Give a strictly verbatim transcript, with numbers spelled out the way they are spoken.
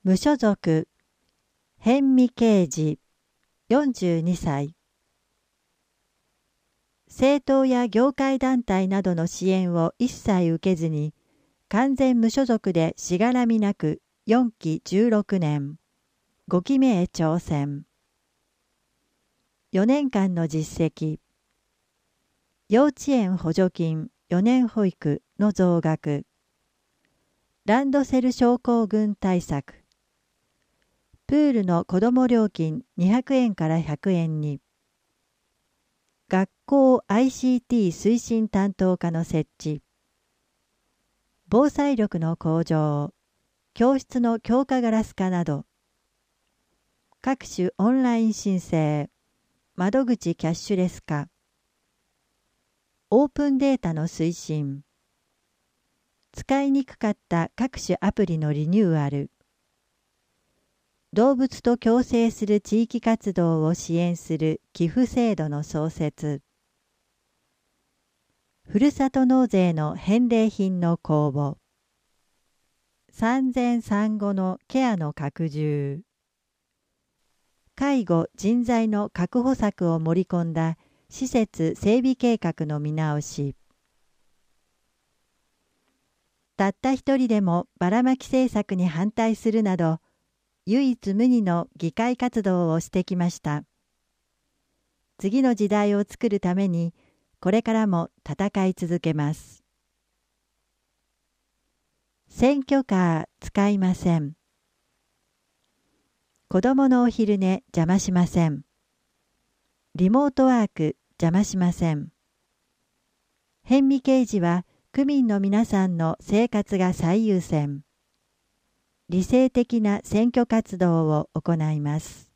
無所属、辺見啓治、よんじゅうにさい。政党や業界団体などの支援を一切受けずに、完全無所属でしがらみなくよんきじゅうろくねん、ごきめへ挑戦。よねんかんの実績。幼稚園補助金よねん保育の増額。ランドセル症候群対策。プールの子ども料金にひゃくえんからひゃくえんに。学校 アイシーティー 推進担当課の設置。防災力の向上。教室の強化ガラス化など。各種オンライン申請。窓口キャッシュレス化。オープンデータの推進。使いにくかった各種アプリのリニューアル。動物と共生する地域活動を支援する寄付制度の創設。ふるさと納税の返礼品の公募。産前産後のケアの拡充。介護人材の確保策を盛り込んだ施設整備計画の見直し。たった一人でもばらまき政策に反対するなど、唯一無二の議会活動をしてきました。次の時代を作るために、これからも戦い続けます。選挙カー使いません。子供のお昼寝邪魔しません。リモートワーク邪魔しません。辺見啓治は区民の皆さんの生活が最優先。理性的な選挙活動を行います。